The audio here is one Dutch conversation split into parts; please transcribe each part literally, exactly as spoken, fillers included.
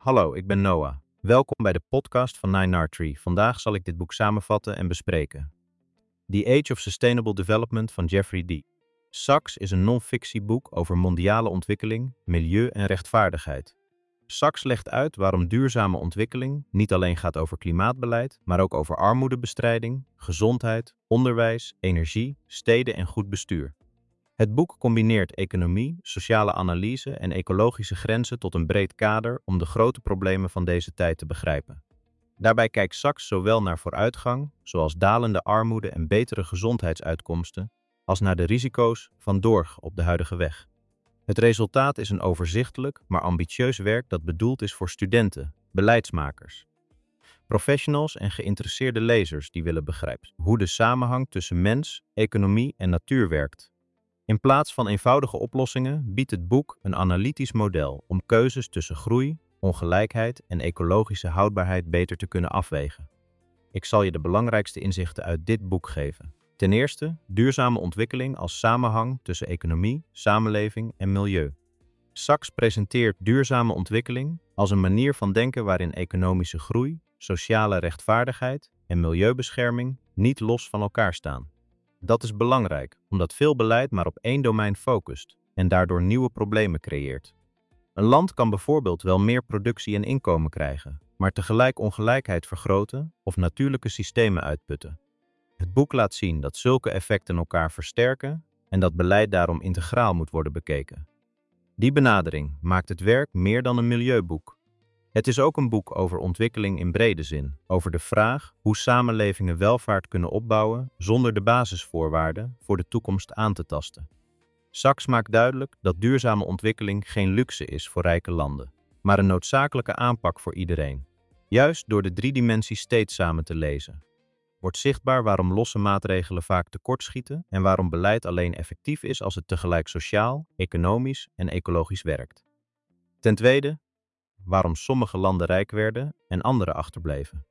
Hallo, ik ben Noah. Welkom bij de podcast van Nine R Tree. Vandaag zal ik dit boek samenvatten en bespreken. The Age of Sustainable Development van Jeffrey D. Sachs is een non-fictieboek over mondiale ontwikkeling, milieu en rechtvaardigheid. Sachs legt uit waarom duurzame ontwikkeling niet alleen gaat over klimaatbeleid, maar ook over armoedebestrijding, gezondheid, onderwijs, energie, steden en goed bestuur. Het boek combineert economie, sociale analyse en ecologische grenzen tot een breed kader om de grote problemen van deze tijd te begrijpen. Daarbij kijkt Sachs zowel naar vooruitgang, zoals dalende armoede en betere gezondheidsuitkomsten, als naar de risico's van doorg op de huidige weg. Het resultaat is een overzichtelijk, maar ambitieus werk dat bedoeld is voor studenten, beleidsmakers, professionals en geïnteresseerde lezers die willen begrijpen hoe de samenhang tussen mens, economie en natuur werkt. In plaats van eenvoudige oplossingen biedt het boek een analytisch model om keuzes tussen groei, ongelijkheid en ecologische houdbaarheid beter te kunnen afwegen. Ik zal je de belangrijkste inzichten uit dit boek geven. Ten eerste, duurzame ontwikkeling als samenhang tussen economie, samenleving en milieu. Sachs presenteert duurzame ontwikkeling als een manier van denken waarin economische groei, sociale rechtvaardigheid en milieubescherming niet los van elkaar staan. Dat is belangrijk, omdat veel beleid maar op één domein focust en daardoor nieuwe problemen creëert. Een land kan bijvoorbeeld wel meer productie en inkomen krijgen, maar tegelijk ongelijkheid vergroten of natuurlijke systemen uitputten. Het boek laat zien dat zulke effecten elkaar versterken en dat beleid daarom integraal moet worden bekeken. Die benadering maakt het werk meer dan een milieuboek. Het is ook een boek over ontwikkeling in brede zin, over de vraag hoe samenlevingen welvaart kunnen opbouwen zonder de basisvoorwaarden voor de toekomst aan te tasten. Sachs maakt duidelijk dat duurzame ontwikkeling geen luxe is voor rijke landen, maar een noodzakelijke aanpak voor iedereen. Juist door de drie dimensies steeds samen te lezen, wordt zichtbaar waarom losse maatregelen vaak tekortschieten en waarom beleid alleen effectief is als het tegelijk sociaal, economisch en ecologisch werkt. Ten tweede, waarom sommige landen rijk werden en andere achterbleven.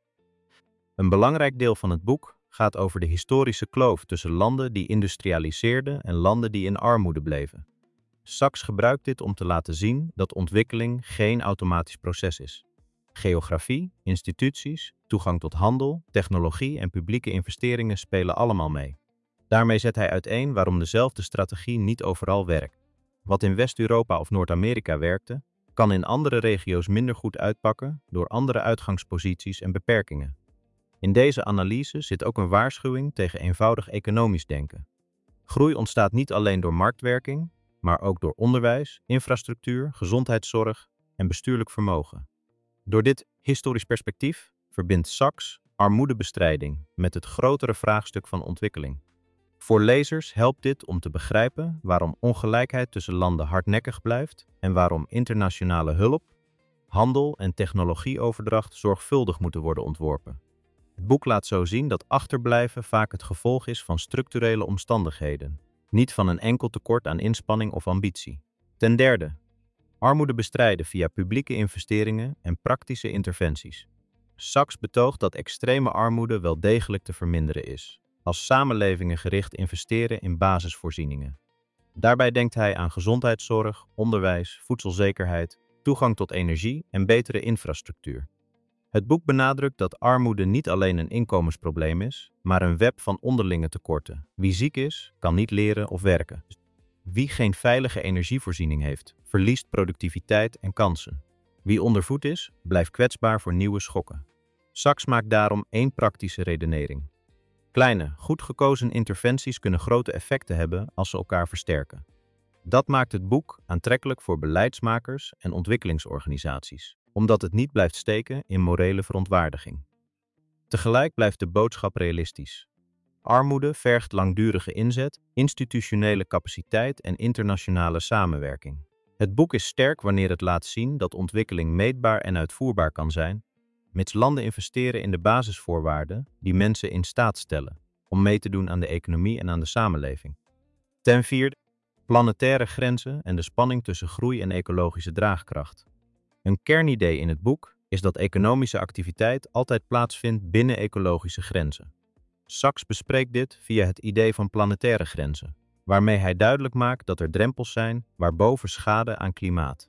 Een belangrijk deel van het boek gaat over de historische kloof tussen landen die industrialiseerden en landen die in armoede bleven. Sachs gebruikt dit om te laten zien dat ontwikkeling geen automatisch proces is. Geografie, instituties, toegang tot handel, technologie en publieke investeringen spelen allemaal mee. Daarmee zet hij uiteen waarom dezelfde strategie niet overal werkt. Wat in West-Europa of Noord-Amerika werkte, kan in andere regio's minder goed uitpakken door andere uitgangsposities en beperkingen. In deze analyse zit ook een waarschuwing tegen eenvoudig economisch denken. Groei ontstaat niet alleen door marktwerking, maar ook door onderwijs, infrastructuur, gezondheidszorg en bestuurlijk vermogen. Door dit historisch perspectief verbindt Sachs armoedebestrijding met het grotere vraagstuk van ontwikkeling. Voor lezers helpt dit om te begrijpen waarom ongelijkheid tussen landen hardnekkig blijft en waarom internationale hulp, handel en technologieoverdracht zorgvuldig moeten worden ontworpen. Het boek laat zo zien dat achterblijven vaak het gevolg is van structurele omstandigheden, niet van een enkel tekort aan inspanning of ambitie. Ten derde, armoede bestrijden via publieke investeringen en praktische interventies. Sachs betoogt dat extreme armoede wel degelijk te verminderen is, als samenlevingen gericht investeren in basisvoorzieningen. Daarbij denkt hij aan gezondheidszorg, onderwijs, voedselzekerheid, toegang tot energie en betere infrastructuur. Het boek benadrukt dat armoede niet alleen een inkomensprobleem is, maar een web van onderlinge tekorten. Wie ziek is, kan niet leren of werken. Wie geen veilige energievoorziening heeft, verliest productiviteit en kansen. Wie ondervoed is, blijft kwetsbaar voor nieuwe schokken. Sachs maakt daarom één praktische redenering. Kleine, goed gekozen interventies kunnen grote effecten hebben als ze elkaar versterken. Dat maakt het boek aantrekkelijk voor beleidsmakers en ontwikkelingsorganisaties, omdat het niet blijft steken in morele verontwaardiging. Tegelijk blijft de boodschap realistisch. Armoede vergt langdurige inzet, institutionele capaciteit en internationale samenwerking. Het boek is sterk wanneer het laat zien dat ontwikkeling meetbaar en uitvoerbaar kan zijn, mits landen investeren in de basisvoorwaarden die mensen in staat stellen om mee te doen aan de economie en aan de samenleving. Ten vierde, planetaire grenzen en de spanning tussen groei en ecologische draagkracht. Een kernidee in het boek is dat economische activiteit altijd plaatsvindt binnen ecologische grenzen. Sachs bespreekt dit via het idee van planetaire grenzen, waarmee hij duidelijk maakt dat er drempels zijn waarboven schade aan klimaat,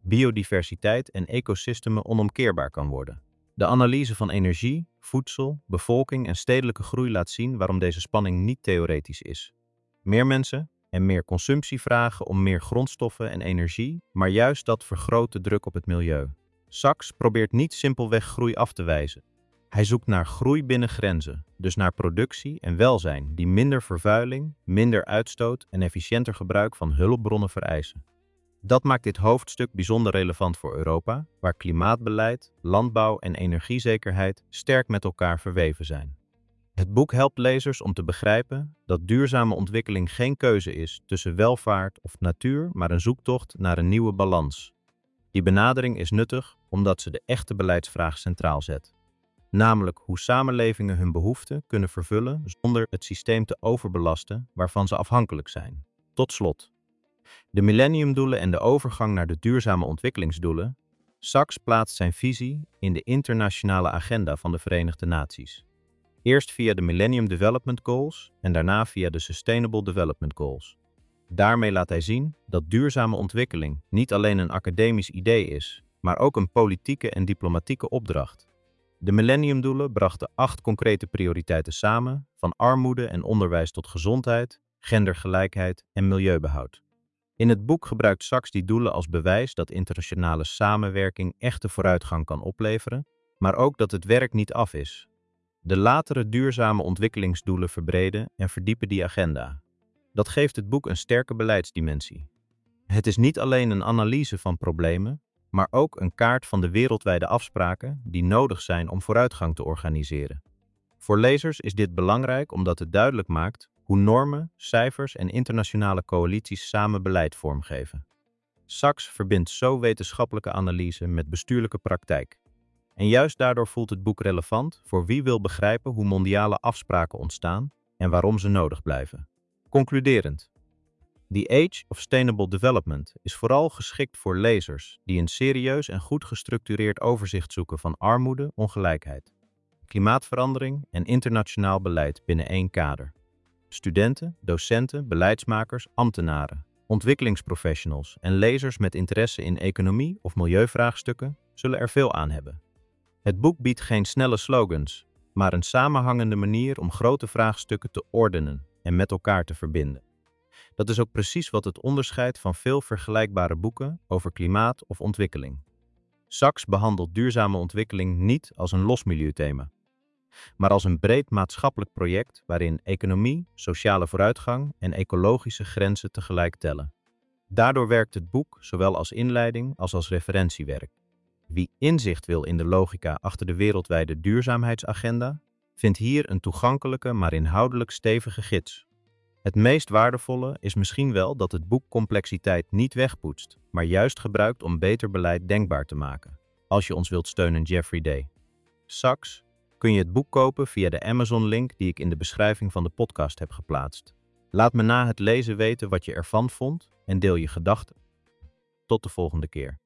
biodiversiteit en ecosystemen onomkeerbaar kan worden. De analyse van energie, voedsel, bevolking en stedelijke groei laat zien waarom deze spanning niet theoretisch is. Meer mensen en meer consumptie vragen om meer grondstoffen en energie, maar juist dat vergroot de druk op het milieu. Sachs probeert niet simpelweg groei af te wijzen. Hij zoekt naar groei binnen grenzen, dus naar productie en welzijn die minder vervuiling, minder uitstoot en efficiënter gebruik van hulpbronnen vereisen. Dat maakt dit hoofdstuk bijzonder relevant voor Europa, waar klimaatbeleid, landbouw en energiezekerheid sterk met elkaar verweven zijn. Het boek helpt lezers om te begrijpen dat duurzame ontwikkeling geen keuze is tussen welvaart of natuur, maar een zoektocht naar een nieuwe balans. Die benadering is nuttig omdat ze de echte beleidsvraag centraal zet. Namelijk hoe samenlevingen hun behoeften kunnen vervullen zonder het systeem te overbelasten waarvan ze afhankelijk zijn. Tot slot. De millenniumdoelen en de overgang naar de duurzame ontwikkelingsdoelen. Sachs plaatst zijn visie in de internationale agenda van de Verenigde Naties. Eerst via de Millennium Development Goals en daarna via de Sustainable Development Goals. Daarmee laat hij zien dat duurzame ontwikkeling niet alleen een academisch idee is, maar ook een politieke en diplomatieke opdracht. De millenniumdoelen brachten acht concrete prioriteiten samen, van armoede en onderwijs tot gezondheid, gendergelijkheid en milieubehoud. In het boek gebruikt Sachs die doelen als bewijs dat internationale samenwerking echte vooruitgang kan opleveren, maar ook dat het werk niet af is. De latere duurzame ontwikkelingsdoelen verbreden en verdiepen die agenda. Dat geeft het boek een sterke beleidsdimensie. Het is niet alleen een analyse van problemen, maar ook een kaart van de wereldwijde afspraken die nodig zijn om vooruitgang te organiseren. Voor lezers is dit belangrijk omdat het duidelijk maakt hoe normen, cijfers en internationale coalities samen beleid vormgeven. Sachs verbindt zo wetenschappelijke analyse met bestuurlijke praktijk. En juist daardoor voelt het boek relevant voor wie wil begrijpen hoe mondiale afspraken ontstaan en waarom ze nodig blijven. Concluderend. The Age of Sustainable Development is vooral geschikt voor lezers die een serieus en goed gestructureerd overzicht zoeken van armoede, ongelijkheid, klimaatverandering en internationaal beleid binnen één kader. Studenten, docenten, beleidsmakers, ambtenaren, ontwikkelingsprofessionals en lezers met interesse in economie of milieuvraagstukken zullen er veel aan hebben. Het boek biedt geen snelle slogans, maar een samenhangende manier om grote vraagstukken te ordenen en met elkaar te verbinden. Dat is ook precies wat het onderscheidt van veel vergelijkbare boeken over klimaat of ontwikkeling. Sachs behandelt duurzame ontwikkeling niet als een los milieuthema, maar als een breed maatschappelijk project waarin economie, sociale vooruitgang en ecologische grenzen tegelijk tellen. Daardoor werkt het boek zowel als inleiding als als referentiewerk. Wie inzicht wil in de logica achter de wereldwijde duurzaamheidsagenda, vindt hier een toegankelijke maar inhoudelijk stevige gids. Het meest waardevolle is misschien wel dat het boek complexiteit niet wegpoetst, maar juist gebruikt om beter beleid denkbaar te maken. Als je ons wilt steunen, Jeffrey Day. Sachs, kun je het boek kopen via de Amazon-link die ik in de beschrijving van de podcast heb geplaatst. Laat me na het lezen weten wat je ervan vond en deel je gedachten. Tot de volgende keer.